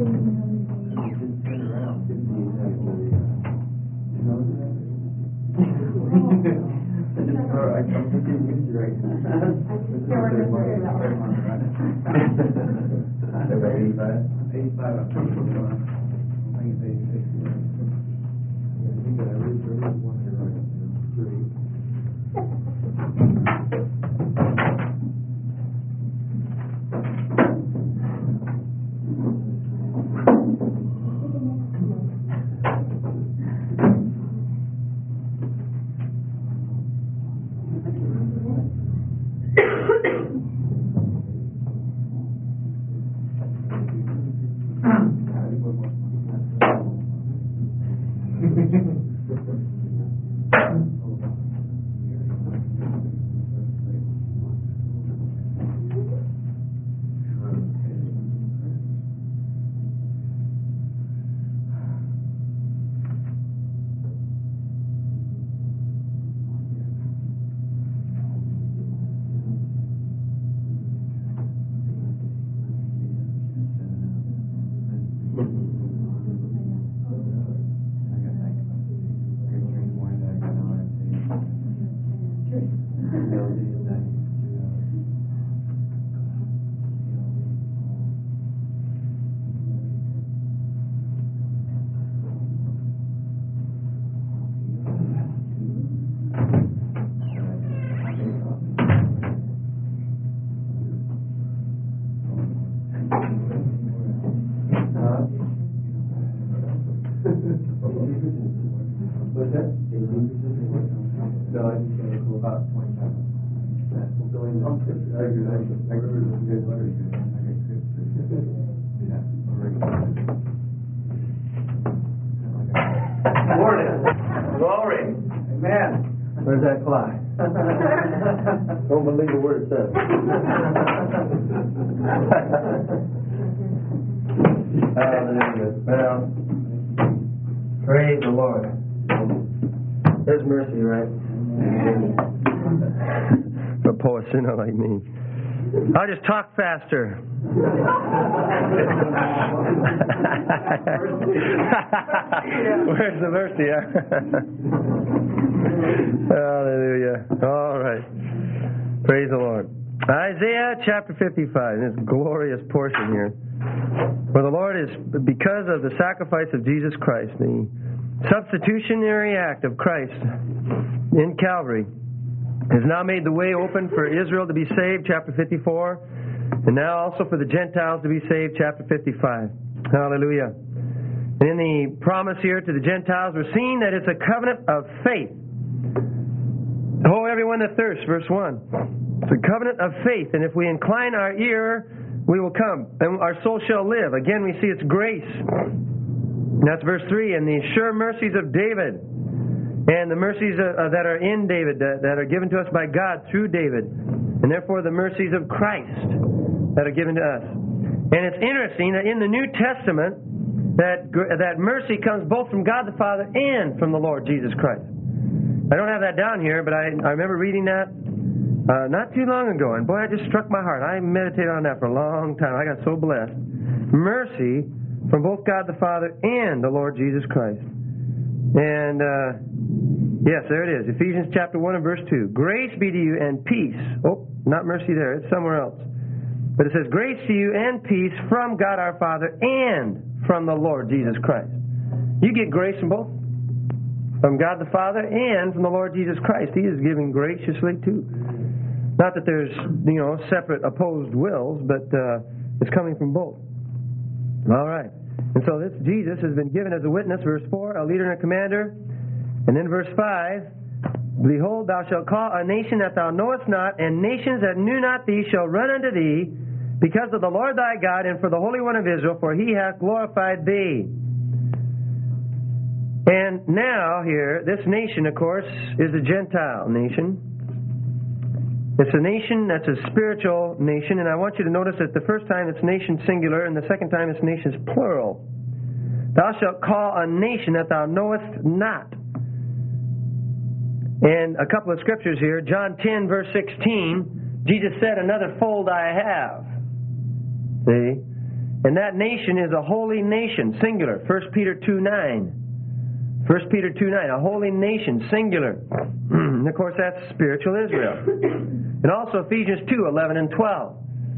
Glory. Amen. Where's that fly? Don't believe a word it says. Hallelujah. Well, praise the Lord. There's mercy, right? For a poor sinner like me. I'll just talk faster. Where's the mercy? Hallelujah. All right. Praise the Lord. Isaiah chapter 55, this glorious portion here. For the Lord is, because of the sacrifice of Jesus Christ, the substitutionary act of Christ in Calvary, has now made the way open for Israel to be saved, chapter 54, and now also for the Gentiles to be saved, chapter 55. Hallelujah. And in the promise here to the Gentiles, we're seeing that it's a covenant of faith. Oh, everyone that thirsts, verse 1. It's a covenant of faith, and if we incline our ear, we will come, and our soul shall live. Again, we see it's grace. And that's verse 3, and the sure mercies of David, and the mercies that are in David, that are given to us by God through David, and therefore the mercies of Christ that are given to us. And it's interesting that in the New Testament, that mercy comes both from God the Father and from the Lord Jesus Christ. I don't have that down here, but I remember reading that not too long ago, and boy, it just struck my heart. I meditated on that for a long time. I got so blessed. Mercy from both God the Father and the Lord Jesus Christ. And yes, there it is. Ephesians chapter 1 and verse 2. Grace be to you and peace. Oh, not mercy there. It's somewhere else. But it says, grace to you and peace from God our Father and from the Lord Jesus Christ. You get grace from both. From God the Father and from the Lord Jesus Christ. He is giving graciously too. Not that there's, separate opposed wills, but it's coming from both. All right. And so this Jesus has been given as a witness, verse 4, a leader and a commander. And then verse 5, behold, thou shalt call a nation that thou knowest not, and nations that knew not thee shall run unto thee, because of the Lord thy God, and for the Holy One of Israel, for he hath glorified thee. And now here, this nation, of course, is a Gentile nation. It's a nation that's a spiritual nation, and I want you to notice that the first time it's nation singular, and the second time it's nations plural. Thou shalt call a nation that thou knowest not. And a couple of scriptures here, John 10, verse 16, Jesus said, another fold I have. See? And that nation is a holy nation, singular. 1 Peter 2:9. 1 Peter 2:9, a holy nation, singular. And of course, that's spiritual Israel. And also Ephesians 2:11 and 12.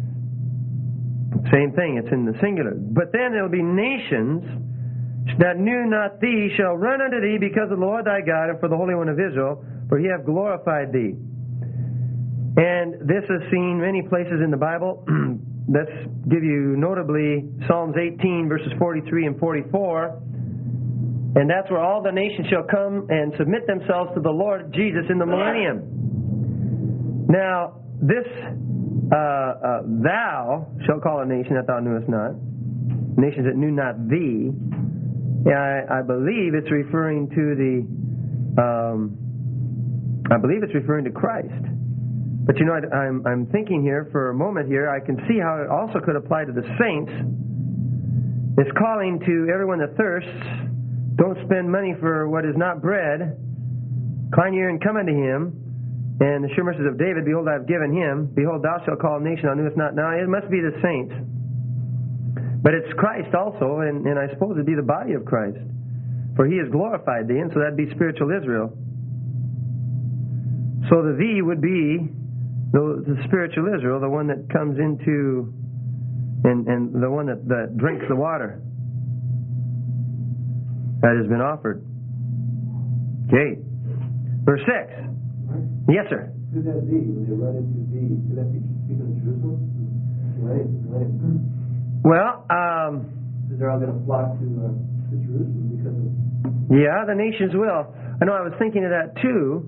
Same thing, it's in the singular. But then there'll be nations that knew not thee shall run unto thee because of the Lord thy God and for the Holy One of Israel, for he hath glorified thee. And this is seen many places in the Bible. Let's give you notably Psalms 18, verses 43 and 44. And that's where all the nations shall come and submit themselves to the Lord Jesus in the millennium. Now, this thou shalt call a nation that thou knewest not, nations that knew not thee. I believe it's referring to Christ. But you know, I'm thinking here for a moment here, I can see how it also could apply to the saints. It's calling to everyone that thirsts, don't spend money for what is not bread. Incline your ear and come unto him. And the sure mercies of David, behold, I have given him. Behold, thou shalt call a nation thou knewest not. Now, it must be the saints. But it's Christ also, and I suppose it'd be the body of Christ. For he has glorified thee, and so that'd be spiritual Israel. So the thee would be the spiritual Israel, the one that comes into, and the one that drinks the water that has been offered. Okay. Verse 6. Yes, sir. Could that be, when they run into thee, could that be speaking of Jerusalem? Right? Well, because they're all going to flock to Jerusalem because of... Yeah, the nations will. I know I was thinking of that too.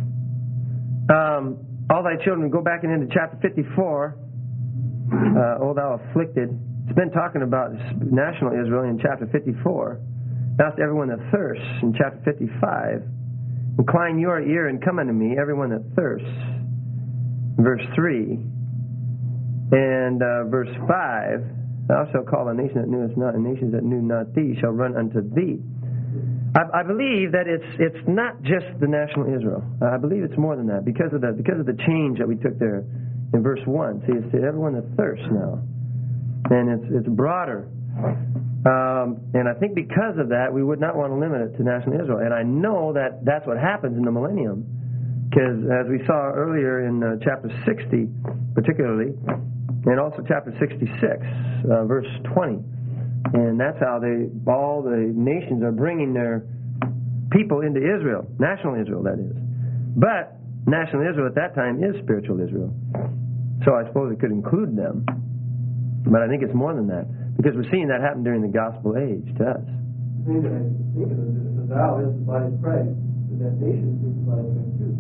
All thy children, go back into chapter 54. O thou afflicted. It's been talking about national Israel in chapter 54. Now it's everyone that thirsts in chapter 55. Incline your ear and come unto me, everyone that thirsts. Verse 3. And verse 5. Thou shalt call a nation that knewest not, and nations that knew not thee shall run unto thee. I believe that it's not just the national Israel. I believe it's more than that because of the change that we took there in verse 1. See, it's to everyone that thirsts now, and it's broader. And I think because of that, we would not want to limit it to national Israel. And I know that that's what happens in the millennium, because as we saw earlier in chapter 60, particularly, and also chapter 66, verse 20. And that's how all the nations are bringing their people into Israel, national Israel, that is. But national Israel at that time is spiritual Israel. So I suppose it could include them. But I think it's more than that, because we're seeing that happen during the gospel age to us. The thing that I think of is that thou is the body of Christ, but that nation is the body of Christ too.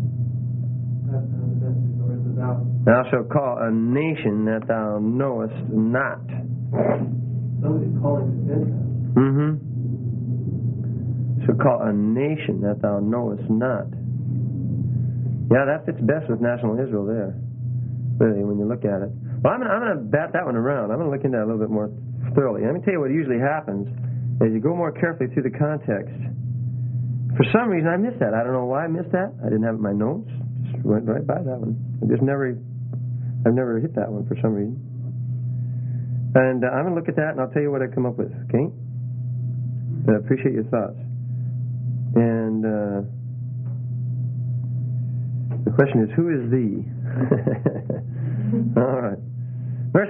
Or is it thou? Thou shalt call a nation that thou knowest not. Somebody's calling the Gentiles. Mm-hmm. Shall call a nation that thou knowest not. Yeah, that fits best with national Israel there, really, when you look at it. Well, I'm going to bat that one around. I'm going to look into that a little bit more thoroughly. Let me tell you what usually happens is you go more carefully through the context. For some reason, I missed that. I don't know why I missed that. I didn't have it in my notes. Just went right by that one. I've never hit that one for some reason. And I'm going to look at that, and I'll tell you what I come up with, okay? I appreciate your thoughts. And the question is, who is thee? All right. Verse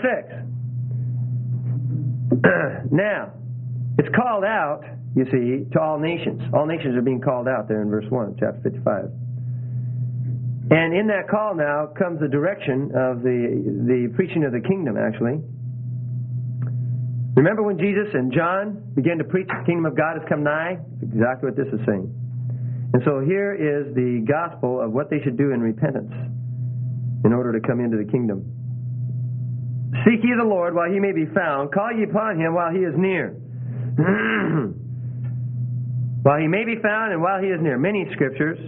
6. Now, it's called out, you see, to all nations. All nations are being called out there in verse 1, chapter 55. And in that call now comes the direction of the preaching of the kingdom, actually. Remember when Jesus and John began to preach the kingdom of God has come nigh? That's exactly what this is saying. And so here is the gospel of what they should do in repentance in order to come into the kingdom. Seek ye the Lord while he may be found. Call ye upon him while he is near. While he may be found and while he is near. Many scriptures.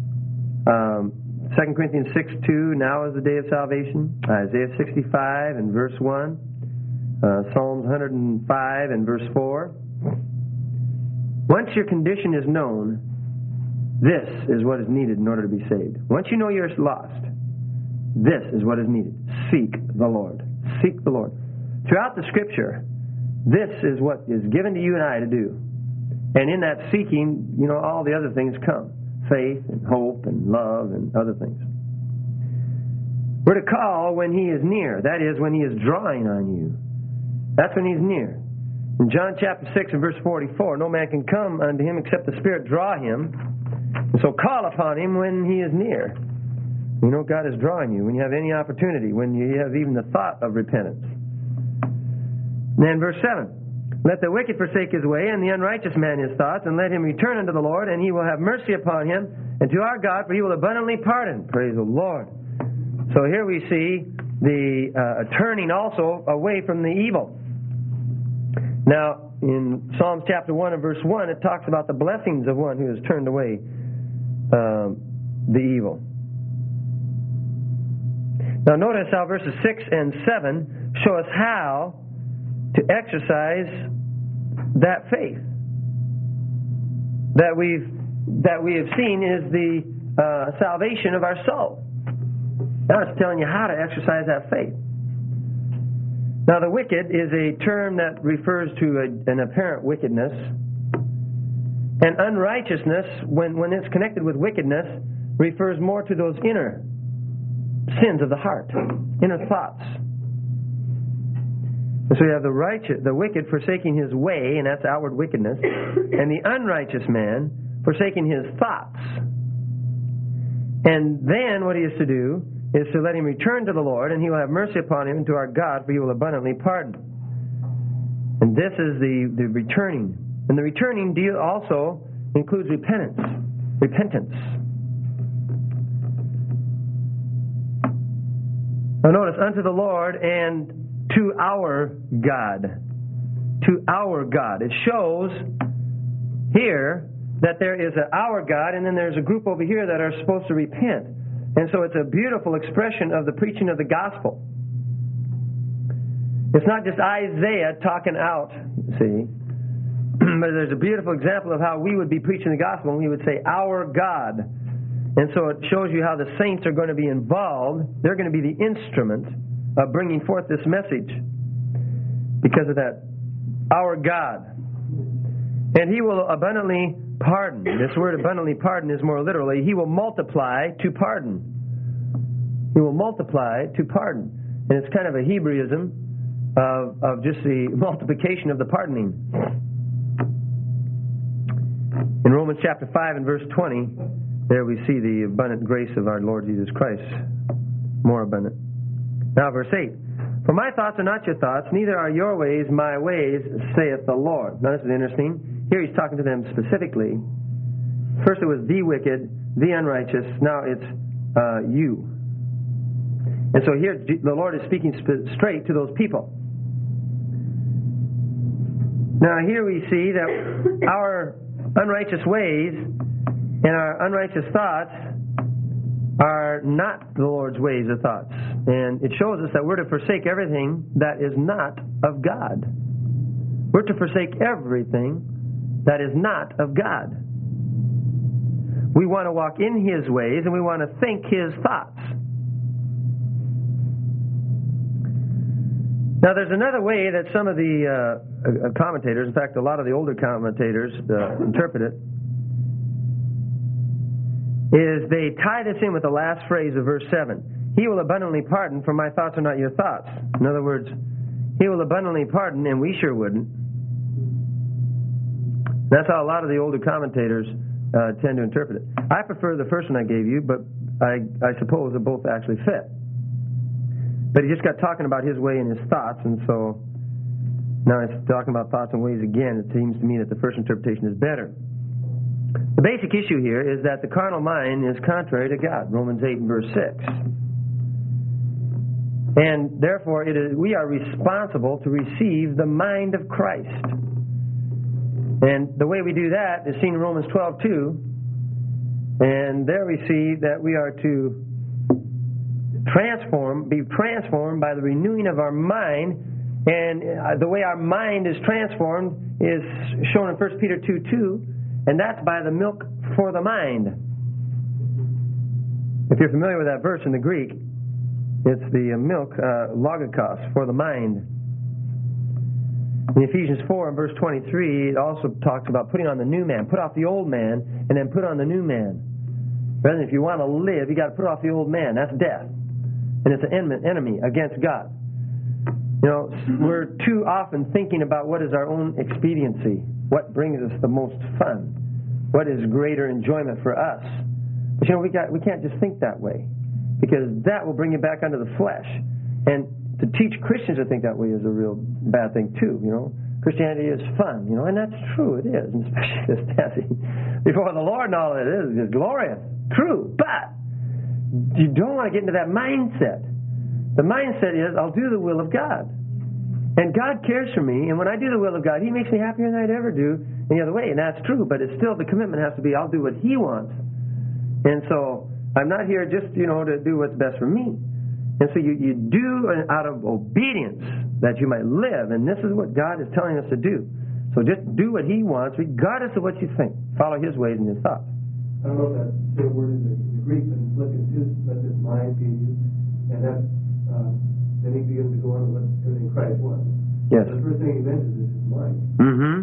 2 Corinthians 6:2, now is the day of salvation. Isaiah 65 and verse 1. Psalms 105 and verse 4. Once your condition is known, this is what is needed in order to be saved. Once you know you're lost, this is what is needed. Seek the Lord. Seek the Lord. throughout the Scripture, this is what is given to you and I to do. And in that seeking, all the other things come. Faith and hope and love and other things. We're to call when He is near. That is, when He is drawing on you. That's when He's near. In John chapter 6 and verse 44, no man can come unto Him except the Spirit draw him. And so call upon Him when He is near. God is drawing you when you have any opportunity, when you have even the thought of repentance. And then verse 7. Let the wicked forsake his way, and the unrighteous man his thoughts, and let him return unto the Lord, and He will have mercy upon him, and to our God, for He will abundantly pardon. Praise the Lord. So here we see the turning also away from the evil. Now, in Psalms chapter 1 and verse 1, it talks about the blessings of one who has turned away the evil. Now notice how verses 6 and 7 show us how to exercise that faith that we have seen is the salvation of our soul. Now it's telling you how to exercise that faith. Now the wicked is a term that refers to an apparent wickedness. And unrighteousness, when it's connected with wickedness, refers more to those inner sins of the heart, inner thoughts. And so you have the wicked forsaking his way, and that's outward wickedness, and the unrighteous man forsaking his thoughts. And then what he is to do is to let him return to the Lord, and He will have mercy upon him, and to our God, for He will abundantly pardon. And this is the returning. And the returning deal also includes repentance. Now notice, unto the Lord and to our God. To our God. It shows here that there is our God, and then there's a group over here that are supposed to repent. And so it's a beautiful expression of the preaching of the gospel. It's not just Isaiah talking out, see, but there's a beautiful example of how we would be preaching the gospel, and we would say, our God. And so it shows you how the saints are going to be involved. They're going to be the instrument of bringing forth this message because of that, our God. And He will abundantly pardon. This word abundantly pardon is more literally, He will multiply to pardon. He will multiply to pardon. And it's kind of a Hebraism of just the multiplication of the pardoning. In Romans chapter 5 and verse 20, there we see the abundant grace of our Lord Jesus Christ. More abundant. Now verse 8. For my thoughts are not your thoughts, neither are your ways my ways, saith the Lord. Now this is interesting. Here He's talking to them specifically. First it was the wicked, the unrighteous. Now it's you. And so here the Lord is speaking straight to those people. Now here we see that our unrighteous ways and our unrighteous thoughts are not the Lord's ways or thoughts. And it shows us that we're to forsake everything that is not of God. We're to forsake everything that is not of God. We want to walk in His ways, and we want to think His thoughts. Now there's another way that some of the commentators, in fact a lot of the older commentators interpret it, is they tie this in with the last phrase of verse 7. He will abundantly pardon, for my thoughts are not your thoughts. In other words, He will abundantly pardon, and we sure wouldn't. That's how a lot of the older commentators tend to interpret it. I prefer the first one I gave you, but I suppose they both actually fit. But he just got talking about his way and his thoughts, and so now he's talking about thoughts and ways again. It seems to me that the first interpretation is better. The basic issue here is that the carnal mind is contrary to God, Romans 8 and verse 6. And therefore we are responsible to receive the mind of Christ. And the way we do that is seen in Romans 12:2. And there we see that we are to be transformed by the renewing of our mind. And the way our mind is transformed is shown in 1 Peter 2:2, and that's by the milk for the mind. If you're familiar with that verse in the Greek, it's the milk, logikos, for the mind. In Ephesians 4 and verse 23, it also talks about putting on the new man. Put off the old man and then put on the new man. Brethren, if you want to live, you got to put off the old man. That's death. And it's an enemy against God. You know, we're too often thinking about what is our own expediency, what brings us the most fun, what is greater enjoyment for us. But you know, we can't just think that way, because that will bring you back under the flesh. And to teach Christians to think that way is a real bad thing too. You know, Christianity is fun. You know, and that's true. It is, and especially this dancing before the Lord and all it is glorious, true. But you don't want to get into that mindset. The mindset is, I'll do the will of God. And God cares for me, and when I do the will of God, He makes me happier than I'd ever do any other way. And that's true, but it's still, the commitment has to be, I'll do what He wants. And so, I'm not here just, you know, to do what's best for me. And so you do out of obedience that you might live, and this is what God is telling us to do. So just do what He wants, regardless of what you think. Follow His ways and His thoughts. I don't know if that same word is the Greek, but in Philippians 2, let this mind be in you. And that, then he begins to go on to what everything Christ was. Yes. The first thing he mentions is his mind. Mm-hmm.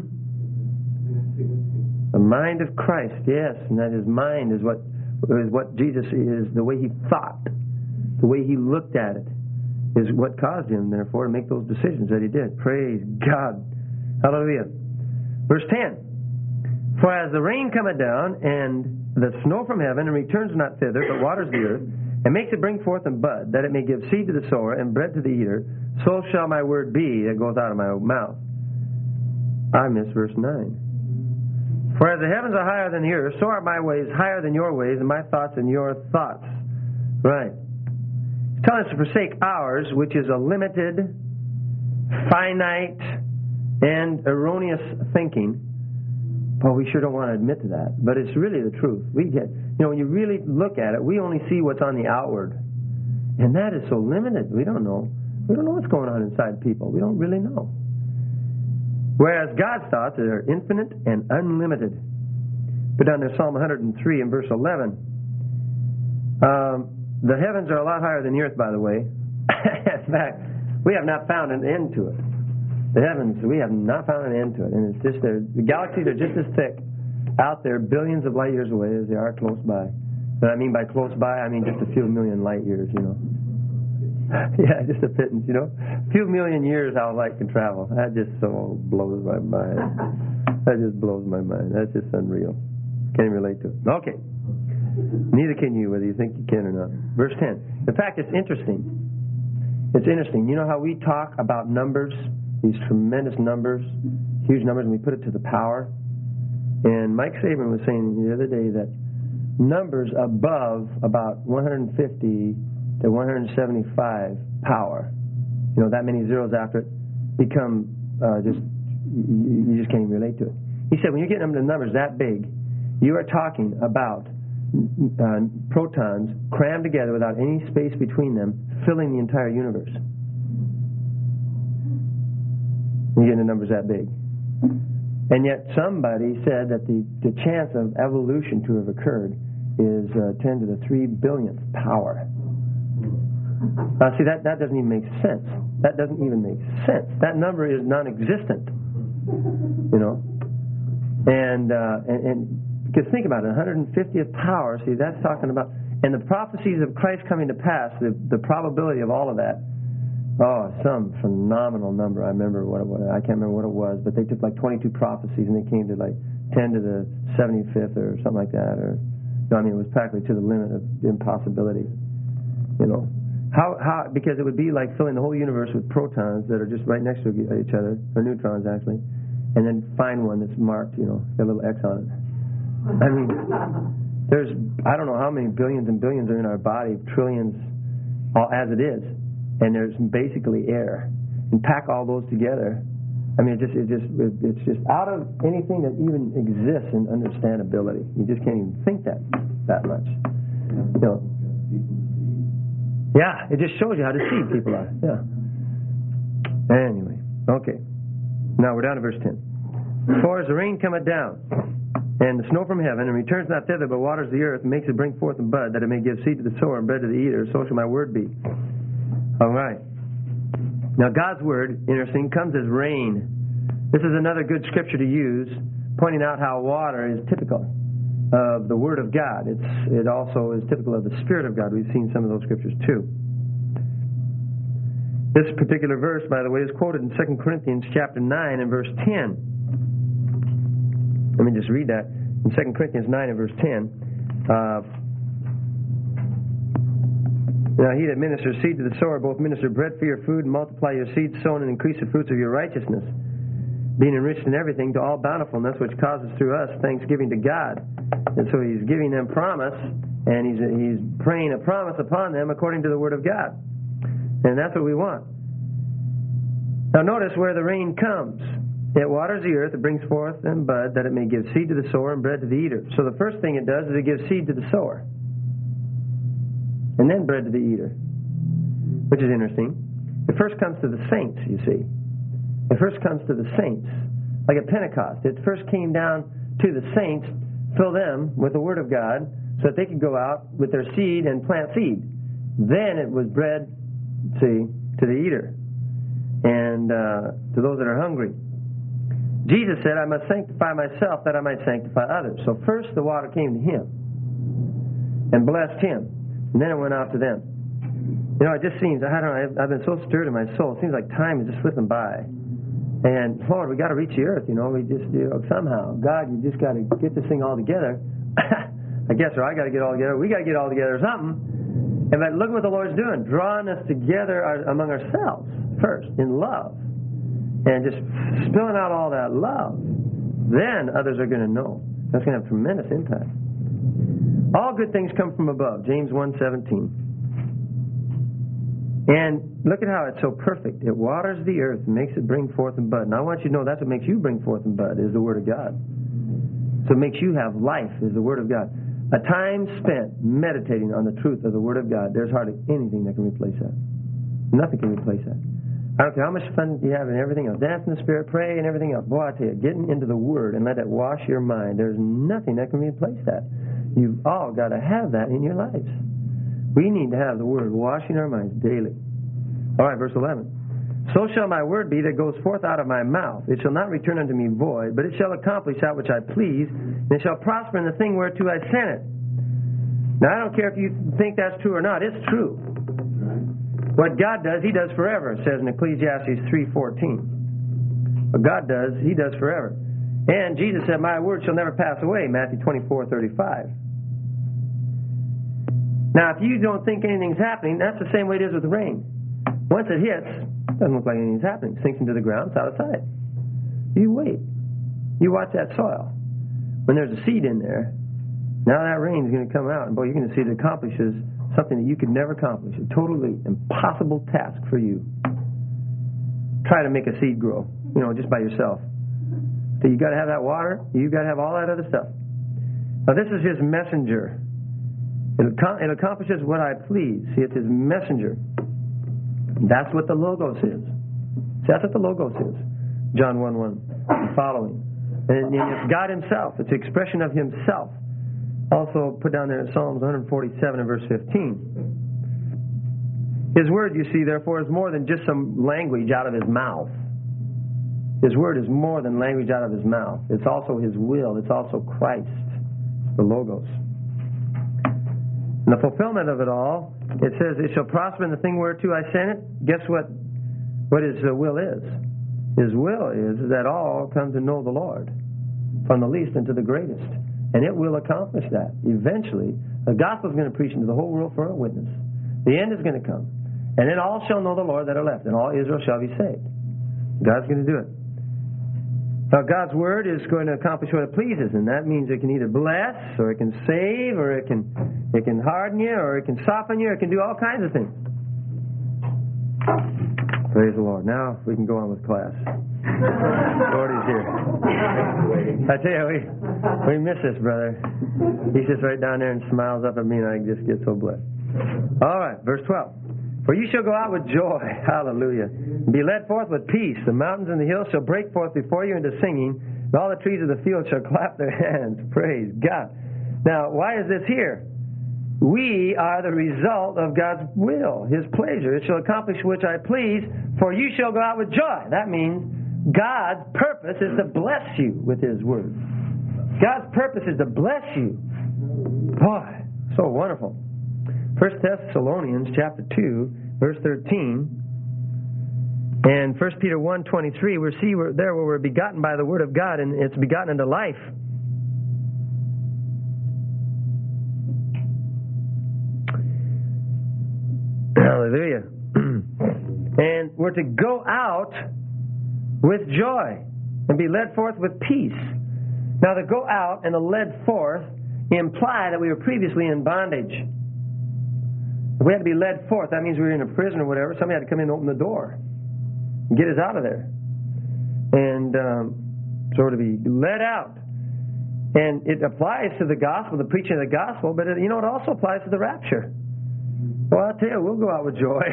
The mind of Christ, yes. And that His mind is what Jesus is, the way He thought, the way He looked at it, is what caused Him, therefore, to make those decisions that He did. Praise God. Hallelujah. Verse 10. For as the rain cometh down, and the snow from heaven, and returns not thither, but waters the earth, and makes it bring forth and bud, that it may give seed to the sower and bread to the eater, so shall my word be that goes out of my mouth. I missed verse 9. For as the heavens are higher than the earth, so are my ways higher than your ways, and my thoughts than your thoughts. Right. It's telling us to forsake ours, which is a limited, finite, and erroneous thinking. Well, we sure don't want to admit to that, but it's really the truth. When you really look at it, we only see what's on the outward, and that is so limited. We don't know. We don't know what's going on inside people. We don't really know. Whereas God's thoughts are infinite and unlimited. But down there, Psalm 103 and verse 11. The heavens are a lot higher than the earth, by the way. In fact, we have not found an end to it. The heavens, we have not found an end to it. And it's just the galaxies are just as thick out there, billions of light years away, as they are close by. And I mean by close by, I mean just a few million light years, you know. Yeah, just a pittance, you know. A few million years how light can travel. That just so blows my mind. That just blows my mind. That's just unreal. Can't even relate to it. Okay. Neither can you, whether you think you can or not. Verse 10. In fact, it's interesting. It's interesting. You know how we talk about numbers? These tremendous numbers, huge numbers, and we put it to the power. And Mike Saban was saying the other day that numbers above about 150 to 175 power, you know, that many zeros after it, become you just can't even relate to it. He said when you get them to numbers that big, you are talking about protons crammed together without any space between them, filling the entire universe. You get into numbers that big. And yet somebody said that the chance of evolution to have occurred is 10 to the 3 billionth power. See, that doesn't even make sense. That doesn't even make sense. That number is non-existent. You know? And because think about it, 150th power, see, that's talking about, and the prophecies of Christ coming to pass, the probability of all of that, oh, some phenomenal number. I remember what it was. I can't remember what it was, but they took like 22 prophecies and they came to like 10 to the 75th or something like that. Or no, I mean, it was practically to the limit of impossibility. You know, how because it would be like filling the whole universe with protons that are just right next to each other, or neutrons actually, and then find one that's marked, you know, got a little X on it. I mean, there's I don't know how many billions and billions are in our body, trillions, all as it is. And there's basically air, and pack all those together. I mean, it's just out of anything that even exists in understandability. You just can't even think that much. You know. Yeah, it just shows you how deceived people are. Yeah. Anyway, okay. Now we're down to verse 10. For as the rain cometh down, and the snow from heaven, and returns not thither, but waters the earth, and makes it bring forth and bud, that it may give seed to the sower and bread to the eater, so shall my word be. All right. Now God's word, interesting, comes as rain. This is another good scripture to use, pointing out how water is typical of the Word of God. It also is typical of the Spirit of God. We've seen some of those scriptures too. This particular verse, by the way, is quoted in 2 Corinthians chapter 9 and verse 10. Let me just read that. In 2 Corinthians 9 and verse 10. Now he that ministers seed to the sower, both minister bread for your food, and multiply your seed sown, and increase the fruits of your righteousness, being enriched in everything to all bountifulness, which causes through us thanksgiving to God. And so he's giving them promise, and he's praying a promise upon them according to the Word of God. And that's what we want. Now notice where the rain comes. It waters the earth, it brings forth and bud, that it may give seed to the sower and bread to the eater. So the first thing it does is it gives seed to the sower, and then bread to the eater, which is interesting. It first comes to the saints, you see. It first comes to the saints. Like at Pentecost, it first came down to the saints, fill them with the Word of God, so that they could go out with their seed and plant seed. Then it was bread, see, to the eater, and to those that are hungry. Jesus said, I must sanctify myself that I might sanctify others. So first the water came to him and blessed him, and then it went out to them. You know, it just seems, I don't know, I've been so stirred in my soul. It seems like time is just slipping by. And Lord, we got to reach the earth, you know. We just, somehow, God, you just got to get this thing all together. I guess, or I got to get all together. We got to get all together or something. And but look what the Lord's doing, drawing us together among ourselves first in love, and just spilling out all that love. Then others are going to know. That's going to have tremendous impact. All good things come from above, James 1:17. And look at how it's so perfect. It waters the earth and makes it bring forth and bud. Now I want you to know that's what makes you bring forth and bud, is the Word of God. So it makes you have life, is the Word of God. A time spent meditating on the truth of the Word of God, there's hardly anything that can replace that. Nothing can replace that. I don't care how much fun you have and everything else. Dance in the Spirit, pray, and everything else. Boy, I tell you, getting into the Word and let it wash your mind, there's nothing that can replace that. You've all got to have that in your lives. We need to have the Word washing our minds daily. All right, verse 11. So shall my word be that goes forth out of my mouth. It shall not return unto me void, but it shall accomplish that which I please, and it shall prosper in the thing whereto I sent it. Now, I don't care if you think that's true or not. It's true. What God does, He does forever, it says in Ecclesiastes 3:14. What God does, He does forever. And Jesus said, my word shall never pass away, Matthew 24:35. Now, if you don't think anything's happening, that's the same way it is with the rain. Once it hits, it doesn't look like anything's happening. It sinks into the ground, it's out of sight. You wait. You watch that soil. When there's a seed in there, now that rain's going to come out, and boy, you're going to see it accomplishes something that you could never accomplish. A totally impossible task for you. Try to make a seed grow, just by yourself. So you got to have that water. You got to have all that other stuff. Now this is His messenger. It accomplishes what I please. See, it's His messenger. That's what the Logos is. See, that's what the Logos is. John 1:1 following. And it's God Himself. It's the expression of Himself. Also put down there in Psalms 147 and verse 15. His word, you see, therefore, is more than just some language out of His mouth. His word is more than language out of His mouth. It's also His will. It's also Christ, the Logos. And the fulfillment of it all, it says, it shall prosper in the thing whereto I sent it. Guess what His will is? His will is that all come to know the Lord, from the least unto the greatest. And it will accomplish that. Eventually, the gospel is going to preach into the whole world for a witness. The end is going to come. And then all shall know the Lord that are left, and all Israel shall be saved. God's going to do it. Now, God's word is going to accomplish what it pleases, and that means it can either bless, or it can save, or it can harden you, or it can soften you, or it can do all kinds of things. Praise the Lord. Now we can go on with class. Lord is here. I tell you, we miss this brother. He sits right down there and smiles up at me, and I just get so blessed. All right, verse 12. For you shall go out with joy, hallelujah, and be led forth with peace. The mountains and the hills shall break forth before you into singing, and all the trees of the field shall clap their hands. Praise God. Now, why is this here? We are the result of God's will, His pleasure. It shall accomplish which I please, for you shall go out with joy. That means God's purpose is to bless you with His Word. God's purpose is to bless you. Boy, so wonderful. 1 Thessalonians chapter 2, verse 13, and 1 Peter 1:23, we see there where we're begotten by the Word of God, and it's begotten into life. Hallelujah. And we're to go out with joy and be led forth with peace. Now, the go out and the led forth imply that we were previously in bondage. If we had to be led forth, that means we were in a prison or whatever. Somebody had to come in and open the door and get us out of there. And so we're to be led out. And it applies to the gospel, the preaching of the gospel, but it also applies to the rapture. Well, I'll tell you, we'll go out with joy.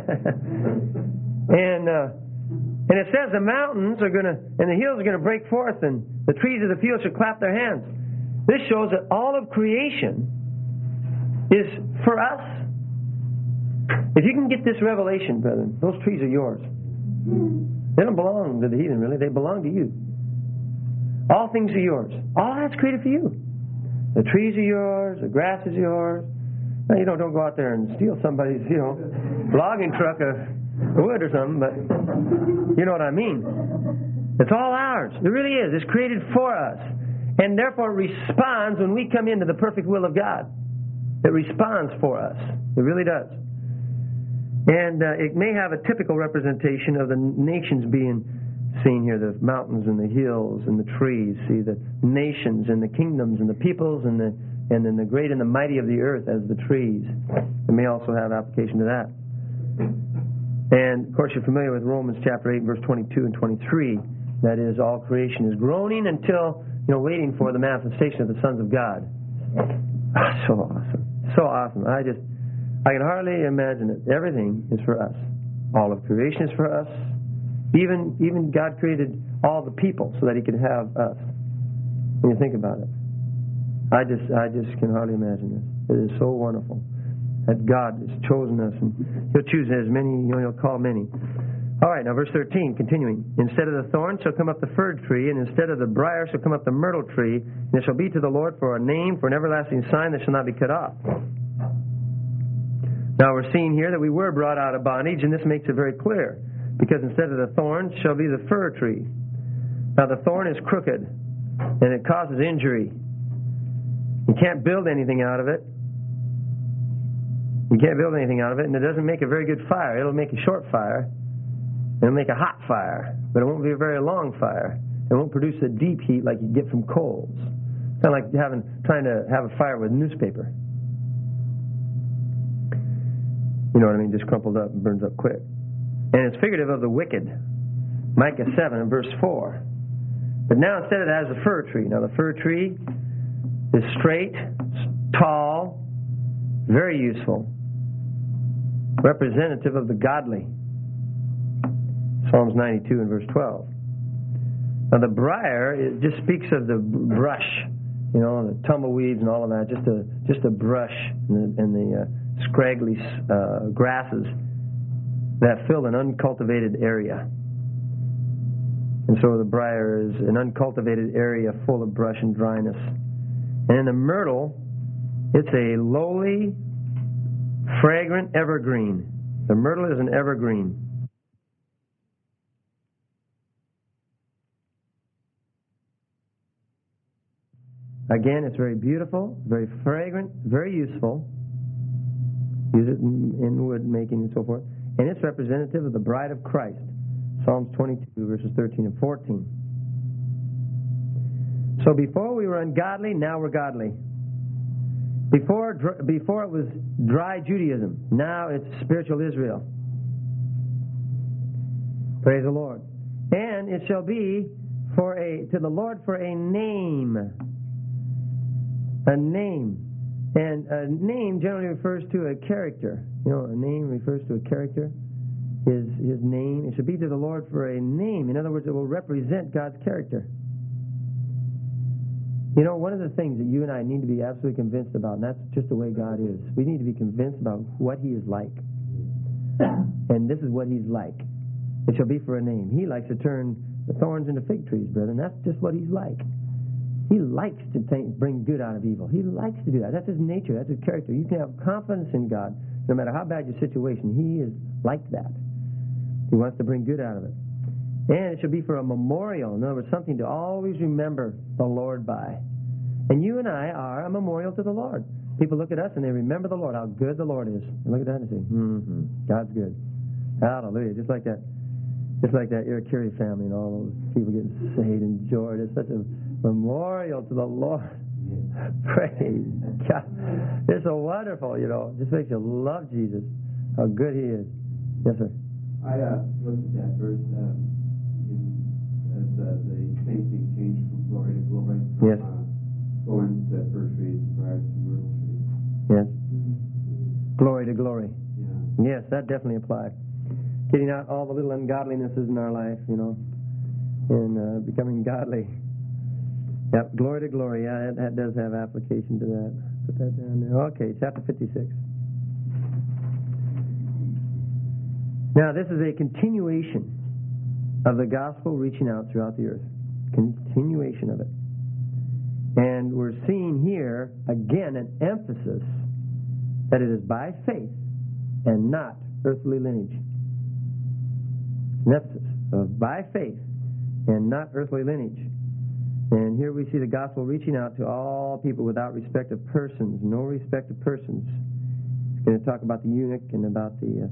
And it says the mountains are going to, and the hills are going to break forth, and the trees of the field shall clap their hands. This shows that all of creation is for us. If you can get this revelation, brethren, those trees are yours. They don't belong to the heathen, really. They belong to you. All things are yours. All that's created for you. The trees are yours. The grass is yours. Now, don't go out there and steal somebody's, logging truck of wood or something, but you know what I mean. It's all ours. It really is. It's created for us. And therefore responds when we come into the perfect will of God. It responds for us. It really does. And it may have a typical representation of the nations being seen here, the mountains and the hills and the trees. See, the nations and the kingdoms and the peoples and then the great and the mighty of the earth as the trees. It may also have application to that. And, of course, you're familiar with Romans chapter 8, verse 22 and 23. That is, all creation is groaning until, waiting for the manifestation of the sons of God. So awesome. So awesome. I can hardly imagine it. Everything is for us. All of creation is for us. Even God created all the people so that He could have us. When you think about it. I just can hardly imagine this. It is so wonderful that God has chosen us, and He'll choose as many, He'll call many. All right, now verse 13, continuing. Instead of the thorn shall come up the fir tree, and instead of the briar shall come up the myrtle tree, and it shall be to the Lord for a name, for an everlasting sign that shall not be cut off. Now we're seeing here that we were brought out of bondage, and this makes it very clear, because instead of the thorn shall be the fir tree. Now the thorn is crooked, and it causes injury. You can't build anything out of it. You can't build anything out of it, and it doesn't make a very good fire. It'll make a short fire. It'll make a hot fire, but it won't be a very long fire. It won't produce a deep heat like you get from coals. It's kind of like trying to have a fire with newspaper. You know what I mean? Just crumpled up and burns up quick. And it's figurative of the wicked. Micah 7 and verse 4. But now instead of that is a fir tree. Now the fir tree is straight, tall, very useful, representative of the godly. Psalms 92 and verse 12. Now the briar, it just speaks of the brush, the tumbleweeds and all of that, just a brush and the scraggly grasses that fill an uncultivated area. And so the briar is an uncultivated area full of brush and dryness. And in the myrtle, it's a lowly, fragrant evergreen. The myrtle is an evergreen. Again, it's very beautiful, very fragrant, very useful. Use it in wood making and so forth. And it's representative of the bride of Christ. Psalms 22, verses 13 and 14. So before we were ungodly, now we're godly. Before it was dry Judaism, now it's spiritual Israel. Praise the Lord. And it shall be to the Lord for a name. A name. And a name generally refers to a character. A name refers to a character. His name. It should be to the Lord for a name. In other words, it will represent God's character. One of the things that you and I need to be absolutely convinced about, and that's just the way God is. We need to be convinced about what He is like. And this is what He's like. It shall be for a name. He likes to turn the thorns into fig trees, brethren. That's just what he's like. He likes to bring good out of evil. He likes to do that. That's his nature. That's his character. You can have confidence in God. No matter how bad your situation, he is like that. He wants to bring good out of it. And it should be for a memorial. In other words, something to always remember the Lord by. And you and I are a memorial to the Lord. People look at us and they remember the Lord, how good the Lord is. And look at that and say, God's good. Hallelujah. Just like that Irikiri family and all those people getting saved and joy. It's such a memorial to the Lord. Praise God. It's so wonderful, you know. It just makes you love Jesus, how good he is. Yes, sir. I looked at that verse as the saints being changed from glory to glory. Yes. Thorns to fir trees, briars to myrtle trees. Yes. Glory to glory. Yeah. Yes, that definitely applies. Getting out all the little ungodlinesses in our life, you know, and becoming godly. Yep, glory to glory. Yeah, that does have application to that. Put that down there. Okay, chapter 56. Now, this is a continuation of the gospel reaching out throughout the earth. Continuation of it. And we're seeing here, again, an emphasis that it is by faith and not earthly lineage. An emphasis of by faith and not earthly lineage. And here we see the gospel reaching out to all people without respect of persons, no respect of persons. It's going to talk about the eunuch and about the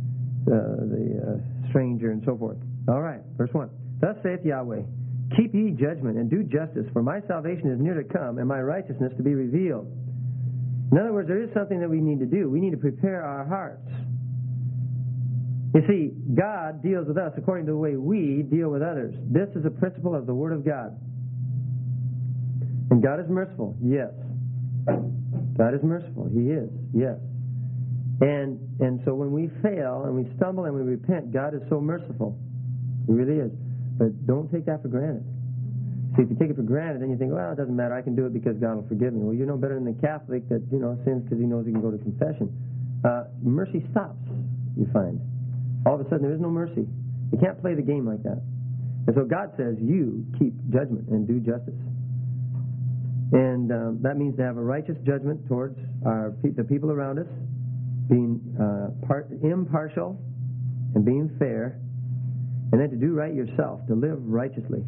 stranger and so forth. All right, verse 1. Thus saith Yahweh, keep ye judgment and do justice, for my salvation is near to come, and my righteousness to be revealed. In other words, there is something that we need to do. We need to prepare our hearts. You see, God deals with us according to the way we deal with others. This is a principle of the Word of God. And God is merciful, yes. God is merciful, He is, yes. And so when we fail and we stumble and we repent, God is so merciful. He really is. But don't take that for granted. See, if you take it for granted, then you think, well, it doesn't matter, I can do it because God will forgive me. Well, you're no better than the Catholic that, sins because he knows he can go to confession. Mercy stops, you find. All of a sudden, there is no mercy. You can't play the game like that. And so God says, you keep judgment and do justice. And that means to have a righteous judgment towards the people around us, being impartial and being fair, and then to do right yourself, to live righteously.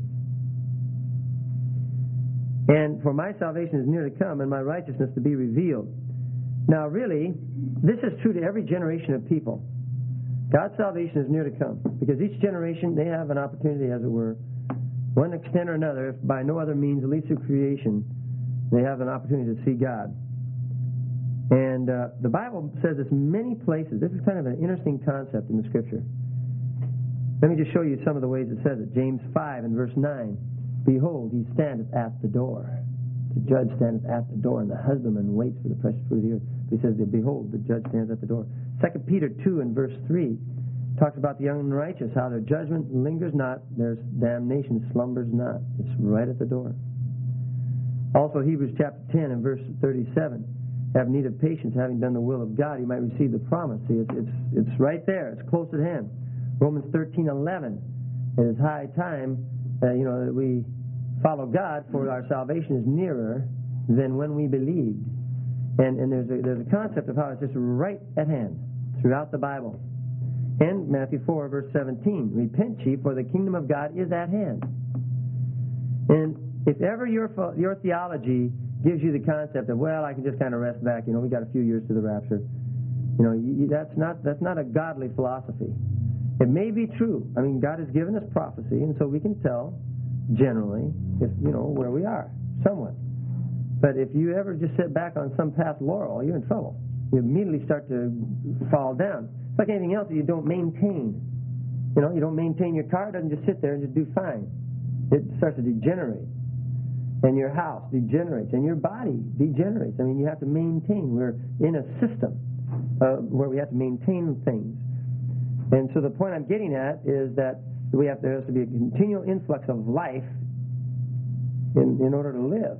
And for my salvation is near to come, and my righteousness to be revealed. Now, really, this is true to every generation of people. God's salvation is near to come, because each generation, they have an opportunity, as it were, one extent or another, if by no other means, at least through creation, they have an opportunity to see God. And the Bible says this many places. This is kind of an interesting concept in the Scripture. Let me just show you some of the ways it says it. James 5 and verse 9. Behold, he standeth at the door. The judge standeth at the door, and the husbandman waits for the precious fruit of the earth. But he says, behold, the judge stands at the door. 2 Peter 2 and verse 3 talks about the young and righteous, how their judgment lingers not, their damnation slumbers not. It's right at the door. Also, Hebrews chapter 10 and verse 37. Have need of patience, having done the will of God, you might receive the promise. See, it's right there. It's close at hand. Romans 13:11. It is high time that we follow God, for our salvation is nearer than when we believed. And there's a concept of how it's just right at hand throughout the Bible. And Matthew 4 verse 17. Repent ye, for the kingdom of God is at hand. And if ever your theology gives you the concept of, well, I can just kind of rest back, we got a few years to the rapture. That's not a godly philosophy. It may be true. I mean, God has given us prophecy, and so we can tell generally if where we are, somewhat. But if you ever just sit back on some past laurel, you're in trouble. You immediately start to fall down. It's like anything else that you don't maintain. You don't maintain your car, it doesn't just sit there and just do fine. It starts to degenerate. And your house degenerates, and your body degenerates. I mean, you have to maintain. We're in a system where we have to maintain things. And so the point I'm getting at is that there has to be a continual influx of life in order to live.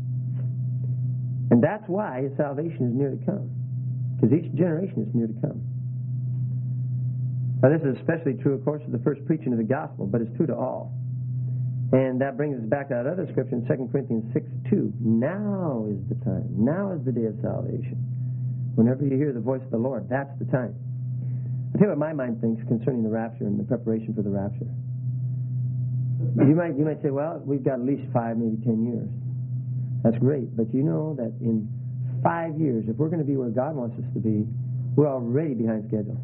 And that's why his salvation is near to come. Because each generation is near to come. Now, this is especially true, of course, of the first preaching of the gospel, but it's true to all. And that brings us back to that other scripture in 2 Corinthians 6:2. Now is the time. Now is the day of salvation. Whenever you hear the voice of the Lord, that's the time. I'll tell you what my mind thinks concerning the rapture and the preparation for the rapture. You might say, well, we've got at least 5, maybe 10 years. That's great, but you know that in 5 years, if we're going to be where God wants us to be, we're already behind schedule.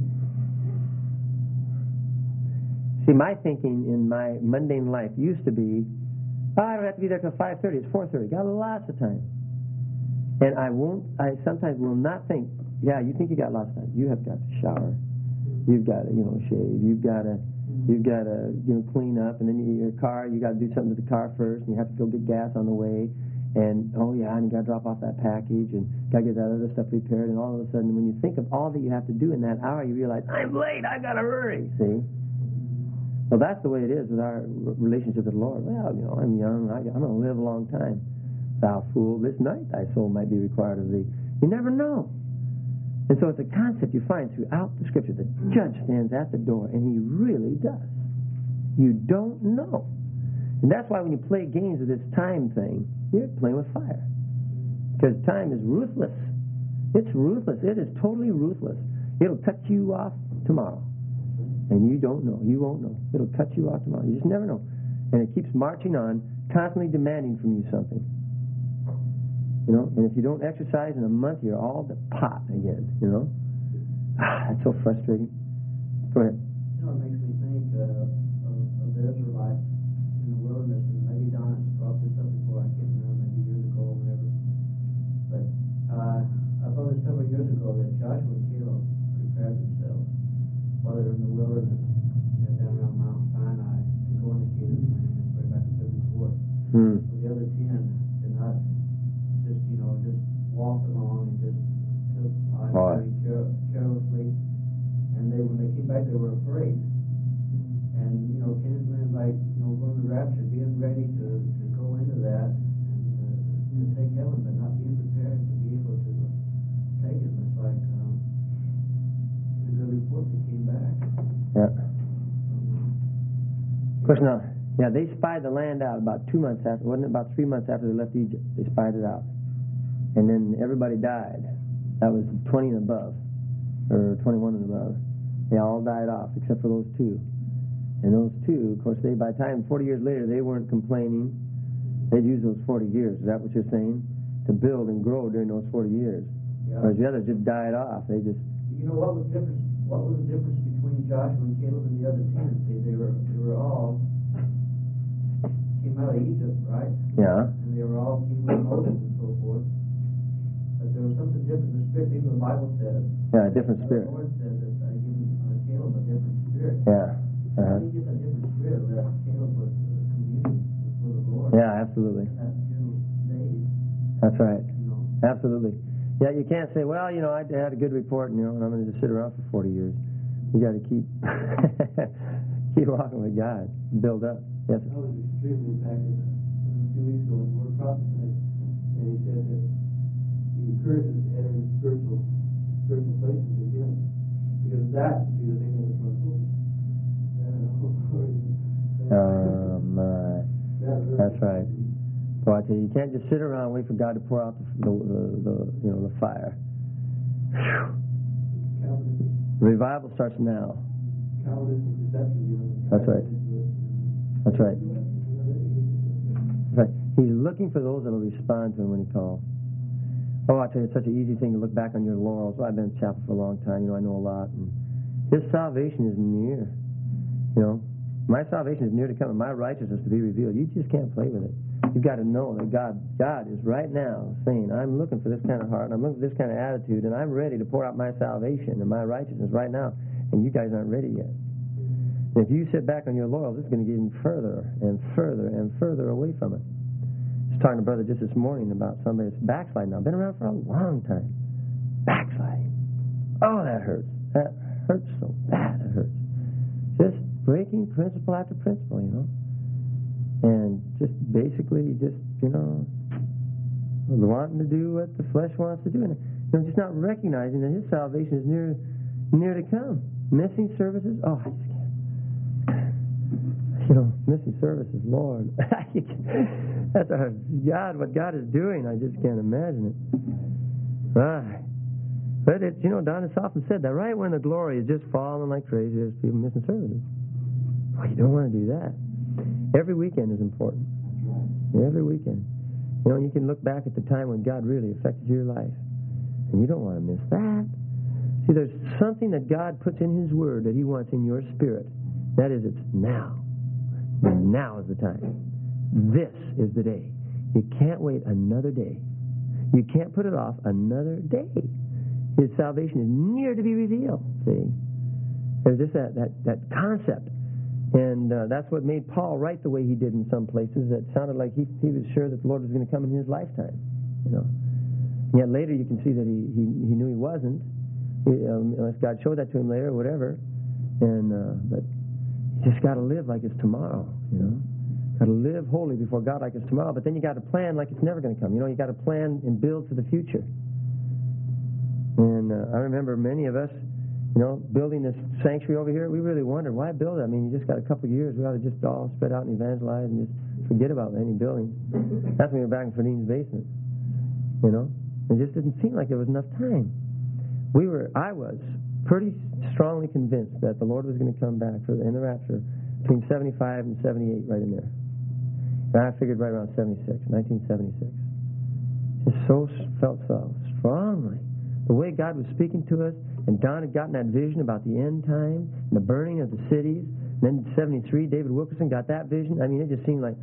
See, my thinking in my mundane life used to be, I don't have to be there till 5:30. It's 4:30. Got lots of time. And I sometimes will not think, yeah, you think you got lots of time. You have got to shower. You've got to, shave. You've got to, clean up. And then your car, you got to do something to the car first. And you have to go get gas on the way. And, and you got to drop off that package. And got to get that other stuff prepared. And all of a sudden, when you think of all that you have to do in that hour, you realize, I'm late. I got to hurry. See? Well, that's the way it is with our relationship with the Lord. Well, I'm young. I'm going to live a long time. Thou fool, this night thy soul might be required of thee. You never know. And so it's a concept you find throughout the Scripture. The judge stands at the door, and he really does. You don't know. And that's why when you play games with this time thing, you're playing with fire. Because time is ruthless. It's ruthless. It is totally ruthless. It'll cut you off tomorrow. And you don't know. You won't know. It'll cut you off tomorrow. You just never know. And it keeps marching on, constantly demanding from you something. And if you don't exercise in a month, you're all the pot again, That's so frustrating. Go ahead. It makes me think of the Israelites in the wilderness, and maybe Don has brought this up before, I can't remember, maybe years ago or whatever. But I thought it several years ago that Joshua and Caleb prepared themselves while they were in the wilderness down around Mount Sinai to go into Canaan's land and bring back a good report. So the other 10 did not just walked along and just took life very carelessly. And when they came back, they were afraid. And, Canaan's land, going to the rapture, being ready to go into that and to take heaven, but not being prepared to be able to take it. It's like it's a good report that came back. Yeah. Of course, now, they spied the land out about 2 months after, wasn't it about 3 months after they left Egypt? They spied it out. And then everybody died. That was 20 and above, or 21 and above. They all died off, except for those 2. And those 2, of course, by the time, 40 years later, they weren't complaining. They'd used those 40 years, is that what you're saying? To build and grow during those 40 years. Yeah. Whereas the others just died off. They just... What was the difference between Joshua and Caleb and the other 10? See, they were all came out of Egypt, right? Yeah. And they were all king with Moses and so forth. But there was something different in the spirit. Even the Bible says. Yeah, a different spirit. The Lord said that I given Caleb a different spirit. Yeah. How do you get that different spirit? That Caleb was communing with the Lord. Yeah, absolutely. In that general days. That's right. Absolutely. Yeah, you can't say, well, I had a good report, and I'm going to just sit around for 40 years. You got to keep walking with God, build up. Yes. I was extremely impacted a few weeks ago when the Lord prophesied, and he said that he encourages entering spiritual places with him, because that would be the thing that would run focus. That's right. So I tell you can't just sit around and wait for God to pour out the fire. Revival starts now. Calvinistic deception, That's right. That's right. That's right. He's looking for those that will respond to him when he calls. Oh, I tell you, it's such an easy thing to look back on your laurels. Well, I've been in chapel for a long time. I know a lot. And his salvation is near. My salvation is near to come, and my righteousness to be revealed. You just can't play with it. You've got to know that God is right now saying, I'm looking for this kind of heart, and I'm looking for this kind of attitude, and I'm ready to pour out my salvation and my righteousness right now, and you guys aren't ready yet. And if you sit back on your laurels, it's going to get even further and further and further away from it. I was talking to Brother just this morning about somebody that's backsliding now. Been around for a long time. Backsliding. Oh, that hurts. That hurts so bad. It hurts. Just breaking principle after principle, and just basically wanting to do what the flesh wants to do, and just not recognizing that his salvation is near to come. Missing services? Oh, I just can't. Missing services, Lord. That's our God, what God is doing. I just can't imagine it. Right. But it's, Don has often said that right when the glory is just falling like crazy, there's people missing services. Well, you don't want to do that. Every weekend is important. Every weekend. You can look back at the time when God really affected your life, and you don't want to miss that. See, there's something that God puts in His Word that He wants in your spirit. That is, it's now. Now is the time. This is the day. You can't wait another day. You can't put it off another day. His salvation is near to be revealed. See? There's just that concept. And that's what made Paul write the way he did in some places. It sounded like he was sure that the Lord was going to come in his lifetime. And yet later you can see that he knew he wasn't. Unless God showed that to him later or whatever. But you just got to live like it's tomorrow, Got to live holy before God like it's tomorrow. But then you got to plan like it's never going to come. You got to plan and build for the future. And I remember many of us, building this sanctuary over here, we really wondered, why build it? I mean, you just got a couple of years. We ought to just all spread out and evangelize and just forget about any building. That's when we were back in Ferdinand's basement. It just didn't seem like there was enough time. I was pretty strongly convinced that the Lord was going to come back in the rapture between 75 and 78, right in there. And I figured right around 1976. Just felt so strongly. The way God was speaking to us, and Don had gotten that vision about the end time and the burning of the cities. And then in 73, David Wilkerson got that vision. I mean, it just seemed like,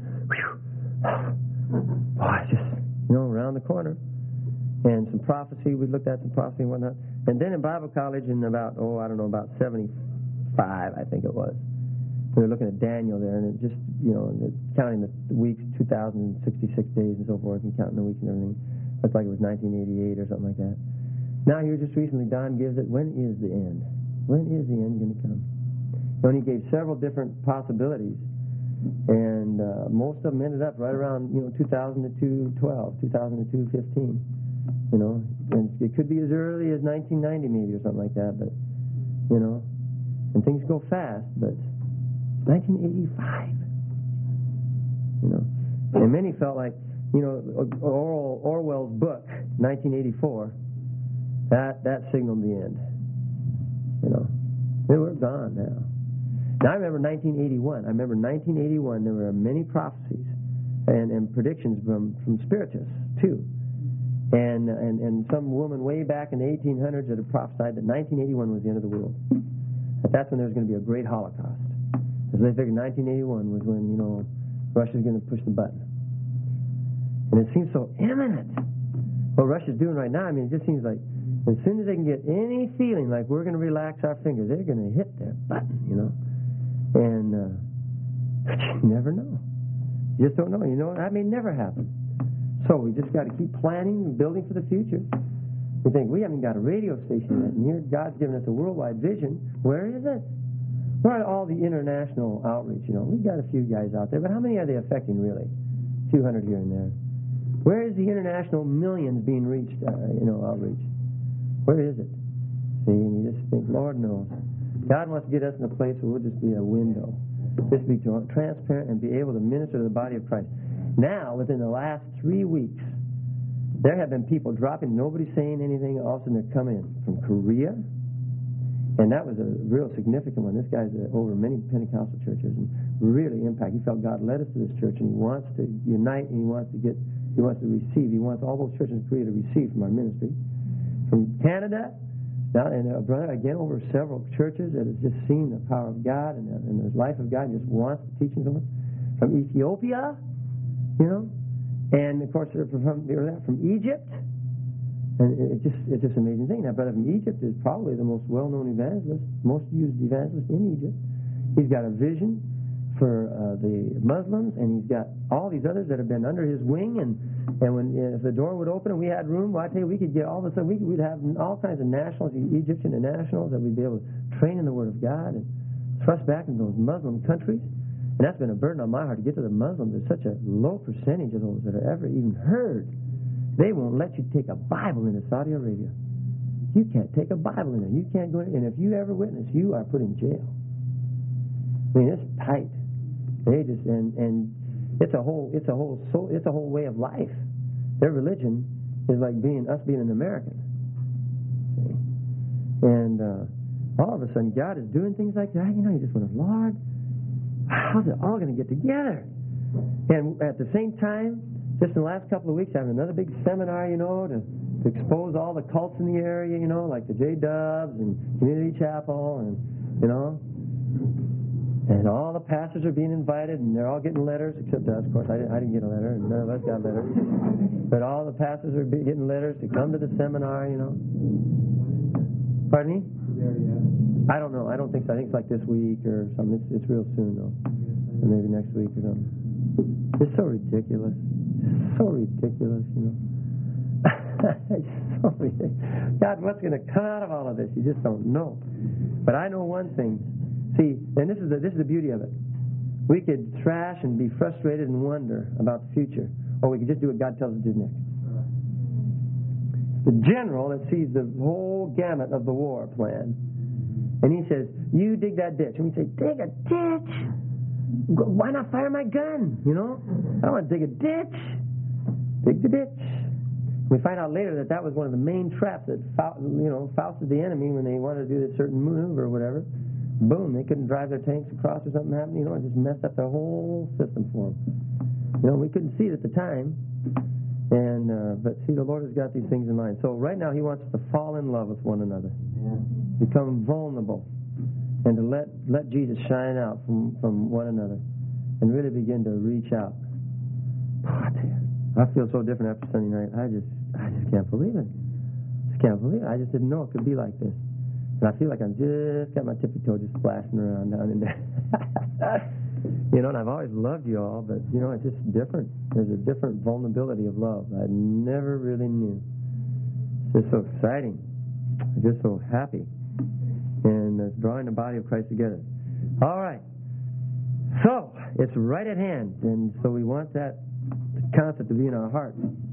just, around the corner. And some prophecy, we looked at some prophecy and whatnot. And then in Bible college in about 75, I think it was. We were looking at Daniel there, and it just, counting the weeks, 2,066 days and so forth, and counting the weeks and everything. Looked like it was 1988 or something like that. Now here just recently, Don gives it, when is the end? When is the end going to come? And he gave several different possibilities, and most of them ended up right around, 2002, 2015. And it could be as early as 1990 maybe or something like that, but, and things go fast, but 1985, and many felt like, Orwell's book, 1984, that signaled the end. They were gone now. Now I remember 1981. There were many prophecies and predictions from spiritists too. And some woman way back in the 1800s that had prophesied that 1981 was the end of the world. That's when there was going to be a great Holocaust. Because they figured 1981 was when, Russia's going to push the button. And it seems so imminent. What Russia's doing right now, it just seems like as soon as they can get any feeling like we're going to relax our fingers, they're going to hit their button, And but you never know. You just don't know. That may never happen. So we just got to keep planning and building for the future. We think we haven't got a radio station yet, and here God's given us a worldwide vision. Where is it? Where are all the international outreach? We've got a few guys out there, but how many are they affecting really? A few hundred here and there. Where is the international millions being reached? Outreach. Where is it? See, and you just think, Lord knows. God wants to get us in a place where we'll just be a window, just be transparent and be able to minister to the body of Christ. Now, within the last 3 weeks, there have been people dropping, nobody saying anything. All of a sudden they're coming in from Korea. And that was a real significant one. This guy's over many Pentecostal churches and really impact. He felt God led us to this church, and he wants to unite, and he wants to receive. He wants all those churches in Korea to receive from our ministry. From Canada, now, and a brother, again, over several churches that has just seen the power of God and the life of God and just wants to teach them. From Ethiopia, and of course from Egypt. And it's just an amazing thing. That brother from Egypt is probably the most well-known evangelist, most used evangelist in Egypt. He's got a vision for the Muslims, and he's got all these others that have been under his wing. And if the door would open and we had room, well, I tell you, we could get all of a sudden we'd have all kinds of nationals, Egyptian and nationals, that we'd be able to train in the Word of God and thrust back into those Muslim countries. And that's been a burden on my heart to get to the Muslims. There's such a low percentage of those that are ever even heard. They won't let you take a Bible into Saudi Arabia. You can't take a Bible in there. You can't go in. And if you ever witness, you are put in jail. I mean, it's tight. They just and it's a whole way of life. Their religion is like us being an American. See? And all of a sudden, God is doing things like that. You just wonder, Lord, how's it all going to get together? And at the same time, just in the last couple of weeks, having another big seminar, to expose all the cults in the area, like the J-Dubs and Community Chapel, and and all the pastors are being invited, and they're all getting letters, except us, of course. I didn't get a letter, and none of us got letters. But all the pastors are getting letters to come to the seminar, Pardon me? I don't know. I don't think so. I think it's like this week or something. It's real soon, though. Or maybe next week or something. It's so ridiculous. So ridiculous, It's so ridiculous. God, what's going to come out of all of this? You just don't know. But I know one thing. See, and this is the beauty of it. We could thrash and be frustrated and wonder about the future, or we could just do what God tells us to do next. The general that sees the whole gamut of the war plan, and he says, "You dig that ditch," and we say, "Dig a ditch? Why not fire my gun? I don't want to dig a ditch. Dig the ditch." We find out later that was one of the main traps that fousted the enemy when they wanted to do this certain maneuver or whatever. Boom, they couldn't drive their tanks across or something happened. It just messed up their whole system for them. We couldn't see it at the time. But see, the Lord has got these things in mind. So right now He wants us to fall in love with one another. Yeah. Become vulnerable. And to let Jesus shine out from one another. And really begin to reach out. Oh, I feel so different after Sunday night. I just can't believe it. I just didn't know it could be like this. And I feel like I'm just got my tippy toe just splashing around down in there. And I've always loved you all, but, it's just different. There's a different vulnerability of love I never really knew. It's just so exciting. I'm just so happy. And it's drawing the body of Christ together. All right. So, it's right at hand. And so we want that concept to be in our hearts.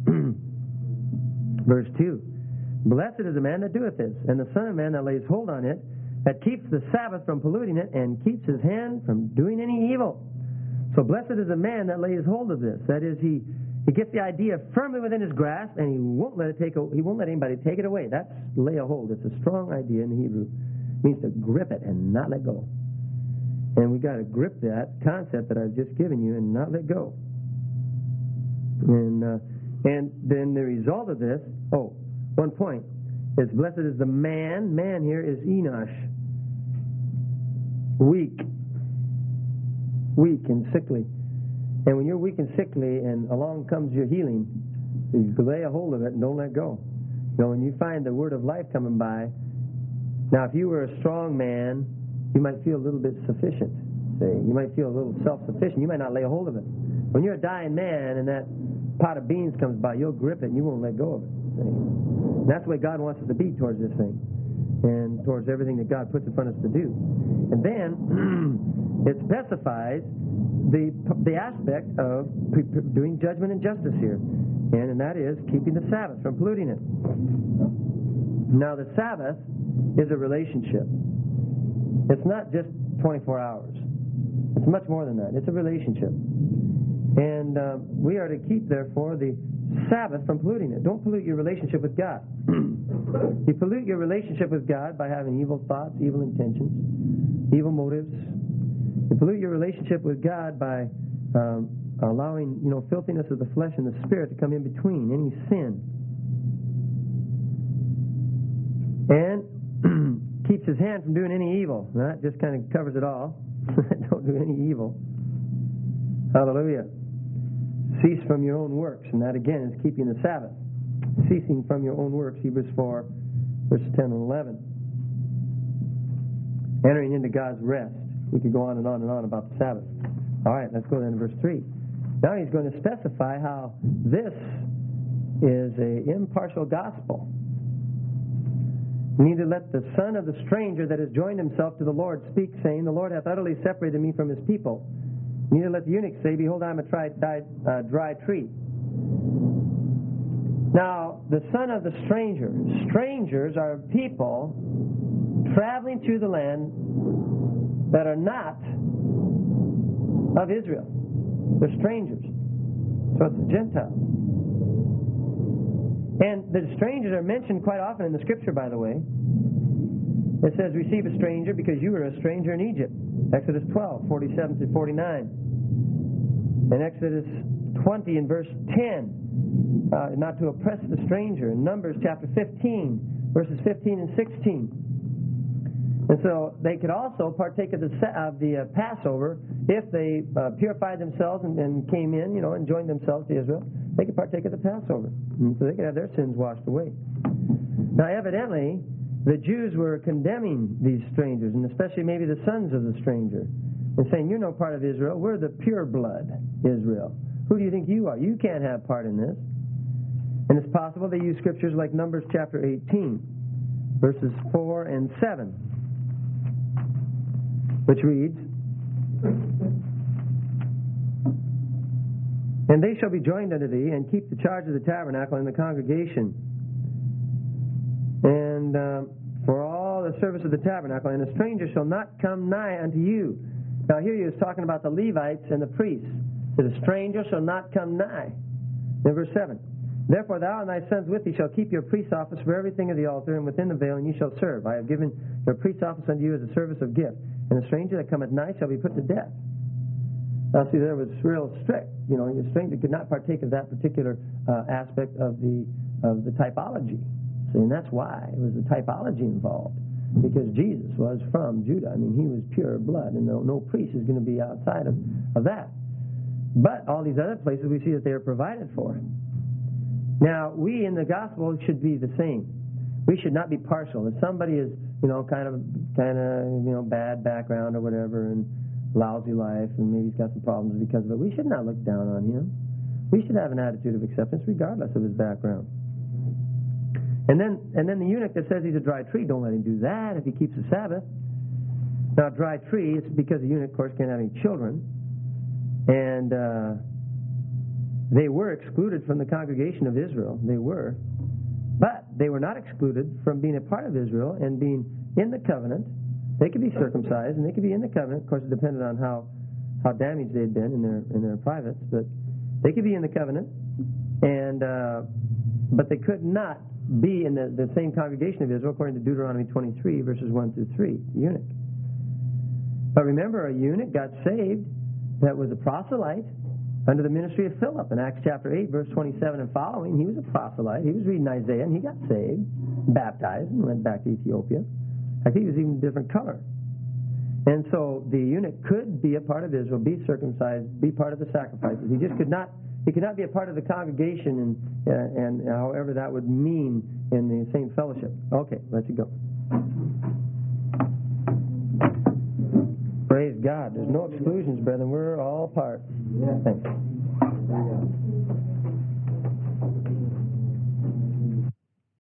Verse 2. Blessed is the man that doeth this, and the Son of Man that lays hold on it, that keeps the Sabbath from polluting it, and keeps his hand from doing any evil. So blessed is the man that lays hold of this. That is, he gets the idea firmly within his grasp, and he won't let anybody take it away. That's lay a hold. It's a strong idea in the Hebrew. It means to grip it and not let go. And we got to grip that concept that I've just given you and not let go. And then the result of this. One point is blessed is the man. Man here is Enosh. Weak and sickly. And when you're weak and sickly and along comes your healing, you lay a hold of it and don't let go. When you find the word of life coming by, now if you were a strong man, you might feel a little bit sufficient. You might feel a little self-sufficient. You might not lay a hold of it. When you're a dying man and that pot of beans comes by, you'll grip it and you won't let go of it. And that's the way God wants us to be towards this thing and towards everything that God puts in front of us to do. And then it specifies the aspect of doing judgment and justice here, and that is keeping the Sabbath from polluting it. Now the Sabbath is a relationship. It's not just 24 hours. It's much more than that. It's a relationship. And we are to keep, therefore, the Sabbath from polluting it. Don't pollute your relationship with God. You pollute your relationship with God by having evil thoughts, evil intentions, evil motives. You pollute your relationship with God by allowing, filthiness of the flesh and the spirit to come in between any sin. And keeps his hand from doing any evil. Now, that just kind of covers it all. Don't do any evil. Hallelujah. Cease from your own works, and that again is keeping the Sabbath. Ceasing from your own works, Hebrews 4, verses 10 and 11. Entering into God's rest. We could go on and on and on about the Sabbath. All right, let's go then to verse 3. Now he's going to specify how this is an impartial gospel. Neither let the son of the stranger that has joined himself to the Lord speak, saying, the Lord hath utterly separated me from his people. Neither let the eunuch say, behold, I am a dry tree. Now, the son of the stranger. Strangers are people traveling through the land that are not of Israel. They're strangers. So it's the Gentiles. And the strangers are mentioned quite often in the Scripture, by the way. It says, receive a stranger because you were a stranger in Egypt. Exodus 12, 47 to 49. And Exodus 20 in verse 10, not to oppress the stranger. In Numbers chapter 15, verses 15 and 16. And so they could also partake of the Passover if they purified themselves and came in, and joined themselves to Israel. They could partake of the Passover. And so they could have their sins washed away. Now, evidently, the Jews were condemning these strangers, and especially maybe the sons of the stranger, and saying, you're no part of Israel. We're the pure blood Israel. Who do you think you are? You can't have part in this. And it's possible they use scriptures like Numbers chapter 18, verses 4 and 7, which reads, and they shall be joined unto thee, and keep the charge of the tabernacle and the congregation, and for all the service of the tabernacle, and a stranger shall not come nigh unto you. Now here he is talking about the Levites and the priests. That a stranger shall not come nigh. In verse 7, therefore thou and thy sons with thee shall keep your priest's office for everything of the altar, and within the veil, and ye shall serve. I have given your priest's office unto you as a service of gift. And a stranger that cometh nigh shall be put to death. Now see, there was real strict. A stranger could not partake of that particular aspect of the typology. See, and that's why it was the typology involved. Because Jesus was from Judah. I mean, he was pure blood, and no priest is going to be outside of that. But all these other places, we see that they are provided for. Now, we in the gospel should be the same. We should not be partial. If somebody is, kind of, bad background or whatever, and lousy life, and maybe he's got some problems because of it, we should not look down on him. We should have an attitude of acceptance regardless of his background. And then the eunuch that says he's a dry tree, don't let him do that if he keeps the Sabbath. Now, dry tree, it's because the eunuch, of course, can't have any children. And they were excluded from the congregation of Israel. They were. But they were not excluded from being a part of Israel and being in the covenant. They could be circumcised, and they could be in the covenant. Of course, it depended on how damaged they had been in their privates. But they could be in the covenant, and but they could not be in the same congregation of Israel, according to Deuteronomy 23, verses 1 through 3, the eunuch. But remember, a eunuch got saved that was a proselyte under the ministry of Philip. In Acts chapter 8, verse 27 and following, he was a proselyte. He was reading Isaiah, and he got saved, baptized, and went back to Ethiopia. In fact, he was even a different color. And so the eunuch could be a part of Israel, be circumcised, be part of the sacrifices. He just could not be a part of the congregation, and however that would mean in the same fellowship. Okay, let's go. Praise God. There's no exclusions, brethren. We're all part. Yeah. Thanks.